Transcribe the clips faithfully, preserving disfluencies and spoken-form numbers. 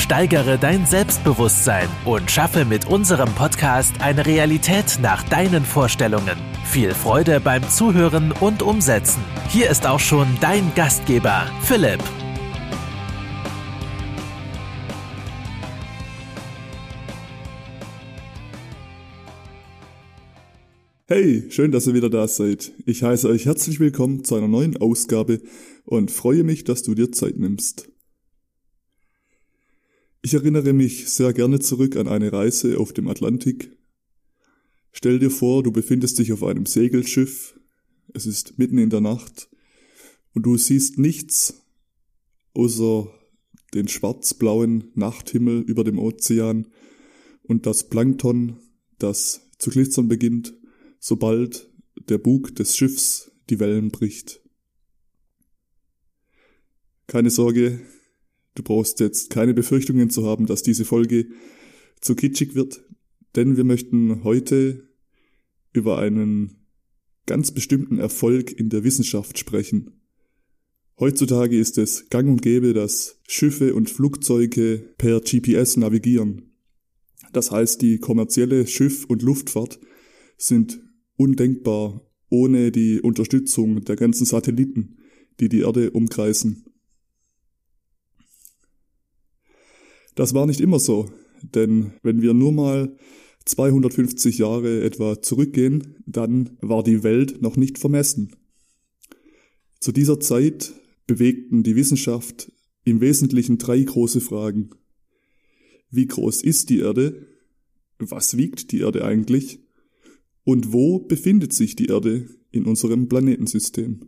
Steigere dein Selbstbewusstsein und schaffe mit unserem Podcast eine Realität nach deinen Vorstellungen. Viel Freude beim Zuhören und Umsetzen. Hier ist auch schon dein Gastgeber, Philipp. Hey, schön, dass ihr wieder da seid. Ich heiße euch herzlich willkommen zu einer neuen Ausgabe und freue mich, dass du dir Zeit nimmst. Ich erinnere mich sehr gerne zurück an eine Reise auf dem Atlantik. Stell dir vor, du befindest dich auf einem Segelschiff, es ist mitten in der Nacht und du siehst nichts außer den schwarz-blauen Nachthimmel über dem Ozean und das Plankton, das zu glitzern beginnt, sobald der Bug des Schiffs die Wellen bricht. Keine Sorge, du brauchst jetzt keine Befürchtungen zu haben, dass diese Folge zu kitschig wird, denn wir möchten heute über einen ganz bestimmten Erfolg in der Wissenschaft sprechen. Heutzutage ist es gang und gäbe, dass Schiffe und Flugzeuge per G P S navigieren. Das heißt, die kommerzielle Schiff- und Luftfahrt sind undenkbar ohne die Unterstützung der ganzen Satelliten, die die Erde umkreisen. Das war nicht immer so, denn wenn wir nur mal zweihundertfünfzig Jahre etwa zurückgehen, dann war die Welt noch nicht vermessen. Zu dieser Zeit bewegten die Wissenschaft im Wesentlichen drei große Fragen. Wie groß ist die Erde? Was wiegt die Erde eigentlich? Und wo befindet sich die Erde in unserem Planetensystem?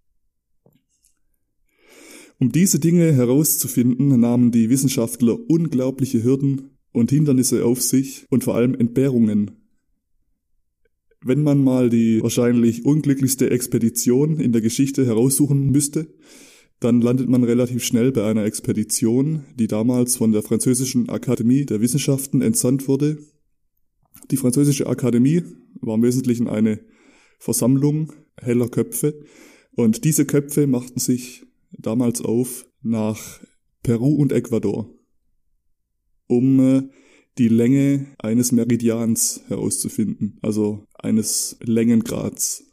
Um diese Dinge herauszufinden, nahmen die Wissenschaftler unglaubliche Hürden und Hindernisse auf sich und vor allem Entbehrungen. Wenn man mal die wahrscheinlich unglücklichste Expedition in der Geschichte heraussuchen müsste, dann landet man relativ schnell bei einer Expedition, die damals von der Französischen Akademie der Wissenschaften entsandt wurde. Die Französische Akademie war im Wesentlichen eine Versammlung heller Köpfe und diese Köpfe machten sich damals auf nach Peru und Ecuador, um die Länge eines Meridians herauszufinden, also eines Längengrads.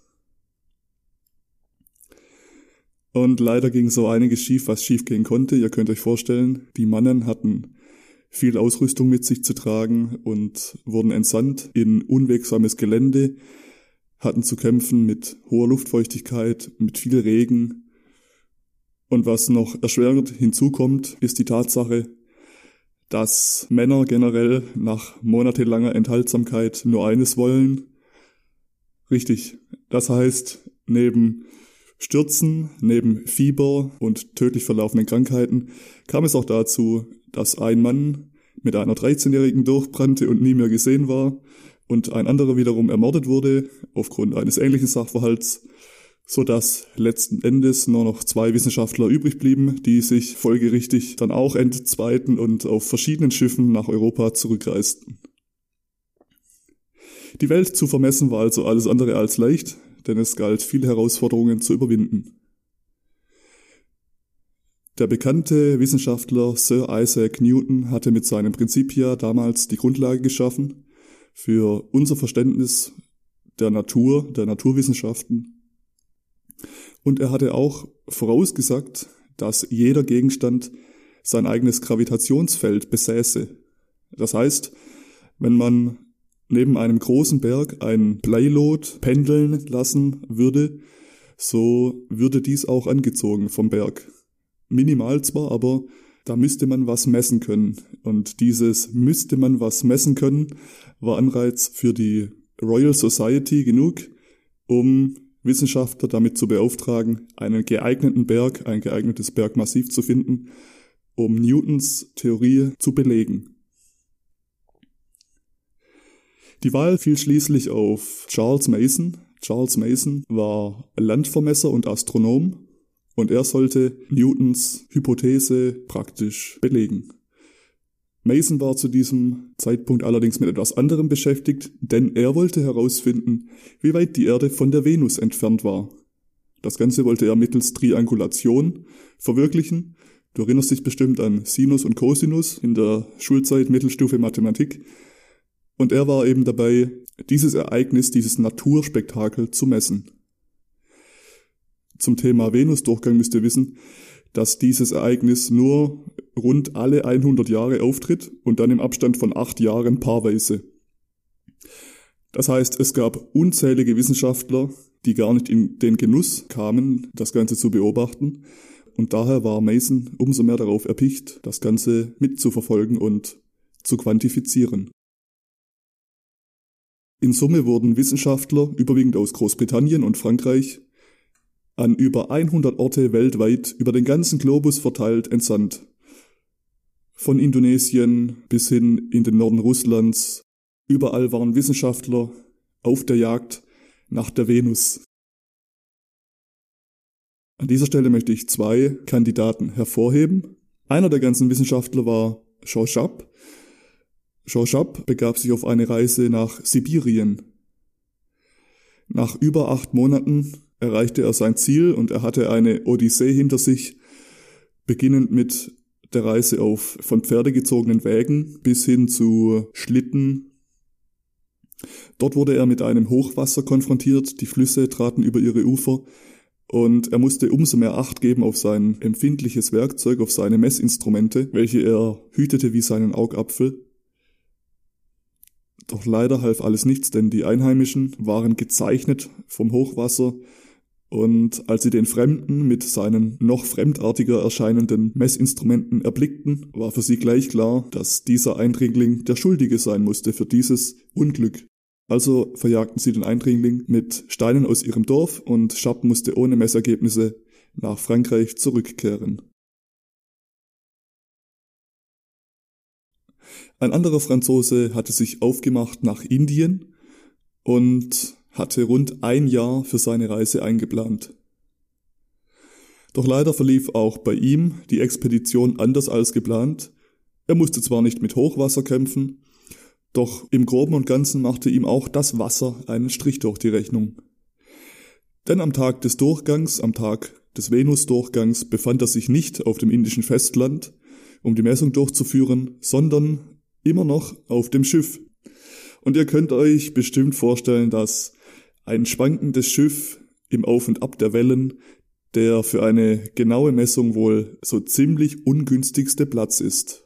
Und leider ging so einiges schief, was schief gehen konnte. Ihr könnt euch vorstellen, die Mannen hatten viel Ausrüstung mit sich zu tragen und wurden entsandt in unwegsames Gelände, hatten zu kämpfen mit hoher Luftfeuchtigkeit, mit viel Regen. Und was noch erschwerend hinzukommt, ist die Tatsache, dass Männer generell nach monatelanger Enthaltsamkeit nur eines wollen. Richtig, das heißt, neben Stürzen, neben Fieber und tödlich verlaufenden Krankheiten kam es auch dazu, dass ein Mann mit einer dreizehnjährigen durchbrannte und nie mehr gesehen war und ein anderer wiederum ermordet wurde aufgrund eines ähnlichen Sachverhalts, sodass letzten Endes nur noch zwei Wissenschaftler übrig blieben, die sich folgerichtig dann auch entzweiten und auf verschiedenen Schiffen nach Europa zurückreisten. Die Welt zu vermessen war also alles andere als leicht, denn es galt, viele Herausforderungen zu überwinden. Der bekannte Wissenschaftler Sir Isaac Newton hatte mit seinem Principia damals die Grundlage geschaffen für unser Verständnis der Natur, der Naturwissenschaften. Und er hatte auch vorausgesagt, dass jeder Gegenstand sein eigenes Gravitationsfeld besäße. Das heißt, wenn man neben einem großen Berg ein Bleilot pendeln lassen würde, so würde dies auch angezogen vom Berg. Minimal zwar, aber da müsste man was messen können. Und dieses müsste man was messen können war Anreiz für die Royal Society genug, um Wissenschaftler damit zu beauftragen, einen geeigneten Berg, ein geeignetes Bergmassiv zu finden, um Newtons Theorie zu belegen. Die Wahl fiel schließlich auf Charles Mason. Charles Mason war Landvermesser und Astronom und er sollte Newtons Hypothese praktisch belegen. Mason war zu diesem Zeitpunkt allerdings mit etwas anderem beschäftigt, denn er wollte herausfinden, wie weit die Erde von der Venus entfernt war. Das Ganze wollte er mittels Triangulation verwirklichen Du erinnerst dich bestimmt an Sinus und Cosinus in der Schulzeit Mittelstufe Mathematik. Und er war eben dabei, dieses Ereignis, dieses Naturspektakel zu messen. Zum Thema Venusdurchgang müsst ihr wissen, dass dieses Ereignis nur rund alle hundert Jahre auftritt und dann im Abstand von acht Jahren paarweise. Das heißt, es gab unzählige Wissenschaftler, die gar nicht in den Genuss kamen, das Ganze zu beobachten. Und daher war Mason umso mehr darauf erpicht, das Ganze mitzuverfolgen und zu quantifizieren. In Summe wurden Wissenschaftler, überwiegend aus Großbritannien und Frankreich, an über hundert Orte weltweit über den ganzen Globus verteilt entsandt. Von Indonesien bis hin in den Norden Russlands. Überall waren Wissenschaftler auf der Jagd nach der Venus. An dieser Stelle möchte ich zwei Kandidaten hervorheben. Einer der ganzen Wissenschaftler war Jean Chapes. Jean Chapes begab sich auf eine Reise nach Sibirien. Nach über acht Monaten erreichte er sein Ziel und er hatte eine Odyssee hinter sich, beginnend mit der Reise auf von Pferde gezogenen Wägen bis hin zu Schlitten. Dort wurde er mit einem Hochwasser konfrontiert, die Flüsse traten über ihre Ufer und er musste umso mehr Acht geben auf sein empfindliches Werkzeug, auf seine Messinstrumente, welche er hütete wie seinen Augapfel. Doch leider half alles nichts, denn die Einheimischen waren gezeichnet vom Hochwasser und als sie den Fremden mit seinen noch fremdartiger erscheinenden Messinstrumenten erblickten, war für sie gleich klar, dass dieser Eindringling der Schuldige sein musste für dieses Unglück. Also verjagten sie den Eindringling mit Steinen aus ihrem Dorf und Chapes musste ohne Messergebnisse nach Frankreich zurückkehren. Ein anderer Franzose hatte sich aufgemacht nach Indien und hatte rund ein Jahr für seine Reise eingeplant. Doch leider verlief auch bei ihm die Expedition anders als geplant. Er musste zwar nicht mit Hochwasser kämpfen, doch im Groben und Ganzen machte ihm auch das Wasser einen Strich durch die Rechnung. Denn am Tag des Durchgangs, am Tag des Venusdurchgangs, befand er sich nicht auf dem indischen Festland, um die Messung durchzuführen, sondern immer noch auf dem Schiff. Und ihr könnt euch bestimmt vorstellen, dass ein schwankendes Schiff im Auf und Ab der Wellen der für eine genaue Messung wohl so ziemlich ungünstigste Platz ist.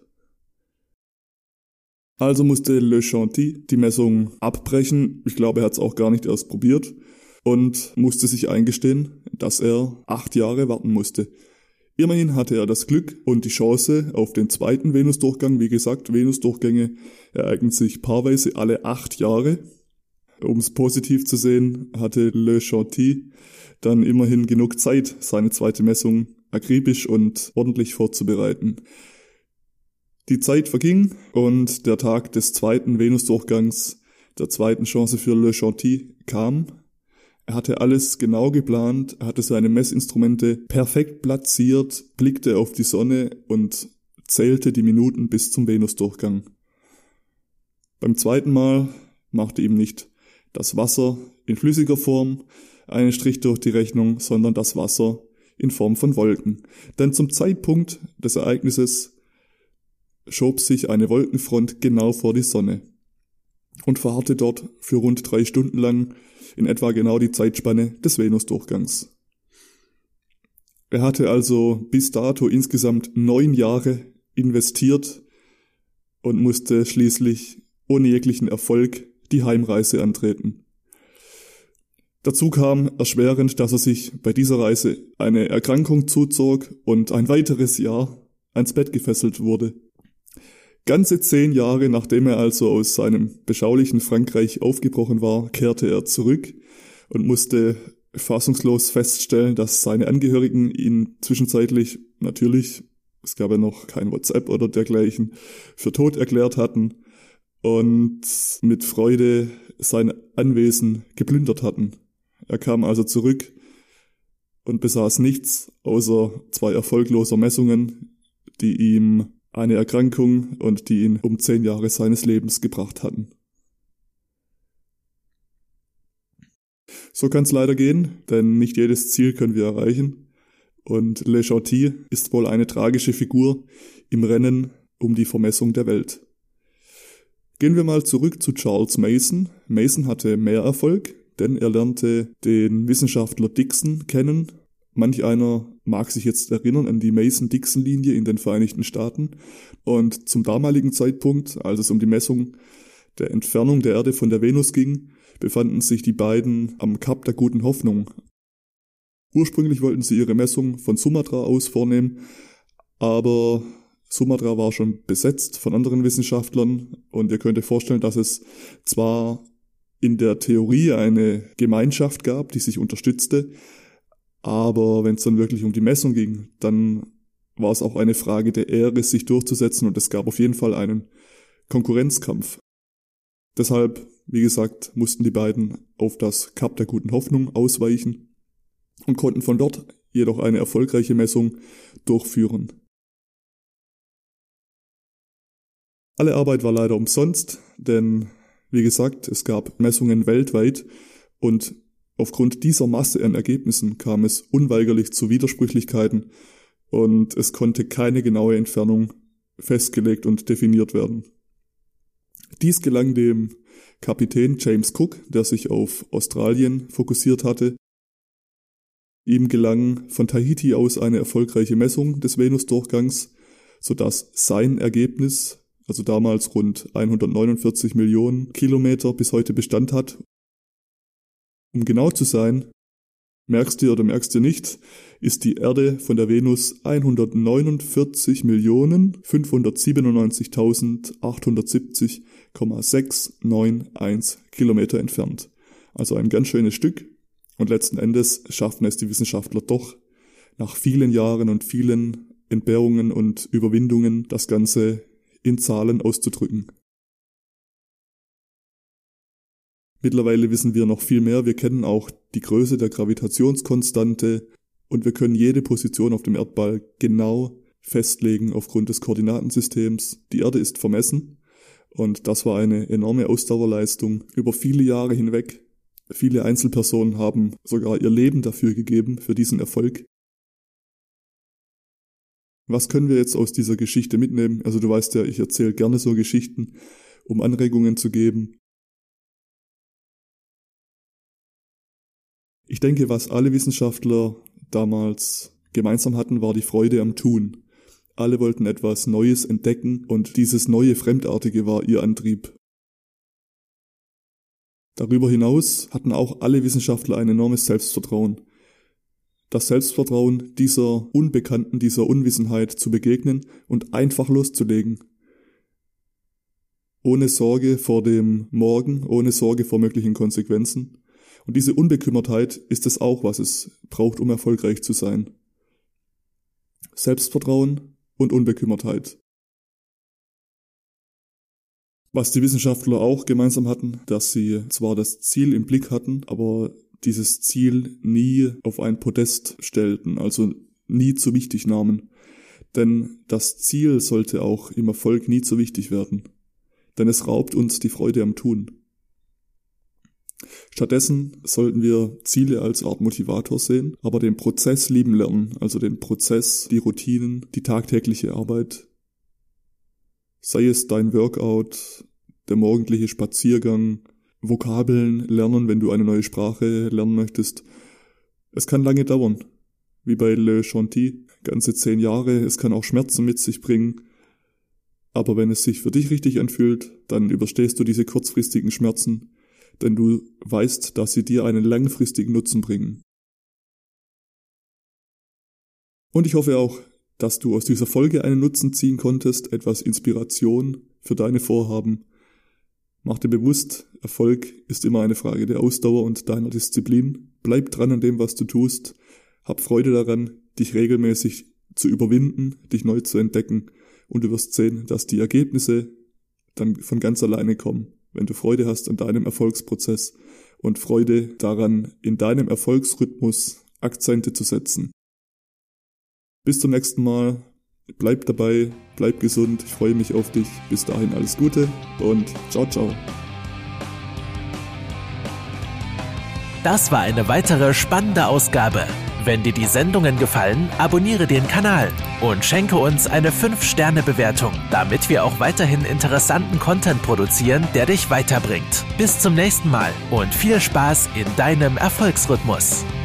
Also musste Le Chanty die Messung abbrechen, ich glaube, er hat es auch gar nicht erst probiert, und musste sich eingestehen, dass er acht Jahre warten musste. Immerhin hatte er das Glück und die Chance auf den zweiten Venusdurchgang. Wie gesagt, Venusdurchgänge ereignen sich paarweise alle acht Jahre. Um es positiv zu sehen, hatte Le Chanty dann immerhin genug Zeit, seine zweite Messung akribisch und ordentlich vorzubereiten. Die Zeit verging und der Tag des zweiten Venusdurchgangs, der zweiten Chance für Le Chanty, kam. Er hatte alles genau geplant, er hatte seine Messinstrumente perfekt platziert, blickte auf die Sonne und zählte die Minuten bis zum Venusdurchgang. Beim zweiten Mal machte ihm nicht das Wasser in flüssiger Form einen Strich durch die Rechnung, sondern das Wasser in Form von Wolken. Denn zum Zeitpunkt des Ereignisses schob sich eine Wolkenfront genau vor die Sonne und verharrte dort für rund drei Stunden lang, in etwa genau die Zeitspanne des Venusdurchgangs. Er hatte also bis dato insgesamt neun Jahre investiert und musste schließlich ohne jeglichen Erfolg die Heimreise antreten. Dazu kam erschwerend, dass er sich bei dieser Reise eine Erkrankung zuzog und ein weiteres Jahr ans Bett gefesselt wurde. Ganze zehn Jahre, nachdem er also aus seinem beschaulichen Frankreich aufgebrochen war, kehrte er zurück und musste fassungslos feststellen, dass seine Angehörigen ihn zwischenzeitlich, natürlich, es gab ja noch kein WhatsApp oder dergleichen, für tot erklärt hatten und mit Freude sein Anwesen geplündert hatten. Er kam also zurück und besaß nichts außer zwei erfolgloser Messungen, die ihm eine Erkrankung und die ihn um zehn Jahre seines Lebens gebracht hatten. So kann es leider gehen, denn nicht jedes Ziel können wir erreichen. Und Le Chanty ist wohl eine tragische Figur im Rennen um die Vermessung der Welt. Gehen wir mal zurück zu Charles Mason. Mason hatte mehr Erfolg, denn er lernte den Wissenschaftler Dickson kennen. Manch einer mag sich jetzt erinnern an die Mason-Dixon-Linie in den Vereinigten Staaten. Und zum damaligen Zeitpunkt, als es um die Messung der Entfernung der Erde von der Venus ging, befanden sich die beiden am Kap der Guten Hoffnung. Ursprünglich wollten sie ihre Messung von Sumatra aus vornehmen, aber Sumatra war schon besetzt von anderen Wissenschaftlern und ihr könnt euch vorstellen, dass es zwar in der Theorie eine Gemeinschaft gab, die sich unterstützte, aber wenn es dann wirklich um die Messung ging, dann war es auch eine Frage der Ehre, sich durchzusetzen und es gab auf jeden Fall einen Konkurrenzkampf. Deshalb, wie gesagt, mussten die beiden auf das Kap der Guten Hoffnung ausweichen und konnten von dort jedoch eine erfolgreiche Messung durchführen. Alle Arbeit war leider umsonst, denn, wie gesagt, es gab Messungen weltweit und aufgrund dieser Masse an Ergebnissen kam es unweigerlich zu Widersprüchlichkeiten und es konnte keine genaue Entfernung festgelegt und definiert werden. Dies gelang dem Kapitän James Cook, der sich auf Australien fokussiert hatte. Ihm gelang von Tahiti aus eine erfolgreiche Messung des Venusdurchgangs, sodass sein Ergebnis, also damals rund hundertneunundvierzig Millionen Kilometer, bis heute Bestand hat. Um genau zu sein, merkst du oder merkst du nicht, ist die Erde von der Venus hundertneunundvierzig Millionen fünfhundertsiebenundneunzigtausendachthundertsiebzig Komma sechs neun eins Kilometer entfernt. Also ein ganz schönes Stück. Und letzten Endes schaffen es die Wissenschaftler doch, nach vielen Jahren und vielen Entbehrungen und Überwindungen das Ganze in Zahlen auszudrücken. Mittlerweile wissen wir noch viel mehr. Wir kennen auch die Größe der Gravitationskonstante und wir können jede Position auf dem Erdball genau festlegen aufgrund des Koordinatensystems. Die Erde ist vermessen und das war eine enorme Ausdauerleistung über viele Jahre hinweg. Viele Einzelpersonen haben sogar ihr Leben dafür gegeben, für diesen Erfolg. Was können wir jetzt aus dieser Geschichte mitnehmen? Also du weißt ja, ich erzähle gerne so Geschichten, um Anregungen zu geben. Ich denke, was alle Wissenschaftler damals gemeinsam hatten, war die Freude am Tun. Alle wollten etwas Neues entdecken und dieses neue Fremdartige war ihr Antrieb. Darüber hinaus hatten auch alle Wissenschaftler ein enormes Selbstvertrauen. Das Selbstvertrauen, dieser Unbekannten, dieser Unwissenheit zu begegnen und einfach loszulegen. Ohne Sorge vor dem Morgen, ohne Sorge vor möglichen Konsequenzen. Und diese Unbekümmertheit ist es auch, was es braucht, um erfolgreich zu sein. Selbstvertrauen und Unbekümmertheit. Was die Wissenschaftler auch gemeinsam hatten, dass sie zwar das Ziel im Blick hatten, aber dieses Ziel nie auf ein Podest stellten, also nie zu wichtig nahmen. Denn das Ziel sollte auch im Erfolg nie zu wichtig werden. Denn es raubt uns die Freude am Tun. Stattdessen sollten wir Ziele als Art Motivator sehen, aber den Prozess lieben lernen, also den Prozess, die Routinen, die tagtägliche Arbeit. Sei es dein Workout, der morgendliche Spaziergang, Vokabeln lernen, wenn du eine neue Sprache lernen möchtest. Es kann lange dauern, wie bei Le Chanty, ganze zehn Jahre, es kann auch Schmerzen mit sich bringen. Aber wenn es sich für dich richtig anfühlt, dann überstehst du diese kurzfristigen Schmerzen, denn du weißt, dass sie dir einen langfristigen Nutzen bringen. Und ich hoffe auch, dass du aus dieser Folge einen Nutzen ziehen konntest, etwas Inspiration für deine Vorhaben. Mach dir bewusst, Erfolg ist immer eine Frage der Ausdauer und deiner Disziplin. Bleib dran an dem, was du tust. Hab Freude daran, dich regelmäßig zu überwinden, dich neu zu entdecken und du wirst sehen, dass die Ergebnisse dann von ganz alleine kommen, wenn du Freude hast an deinem Erfolgsprozess und Freude daran, in deinem Erfolgsrhythmus Akzente zu setzen. Bis zum nächsten Mal. Bleib dabei, bleib gesund, ich freue mich auf dich. Bis dahin alles Gute und ciao, ciao. Das war eine weitere spannende Ausgabe. Wenn dir die Sendungen gefallen, abonniere den Kanal und schenke uns eine fünf Sterne Bewertung, damit wir auch weiterhin interessanten Content produzieren, der dich weiterbringt. Bis zum nächsten Mal und viel Spaß in deinem Erfolgsrhythmus.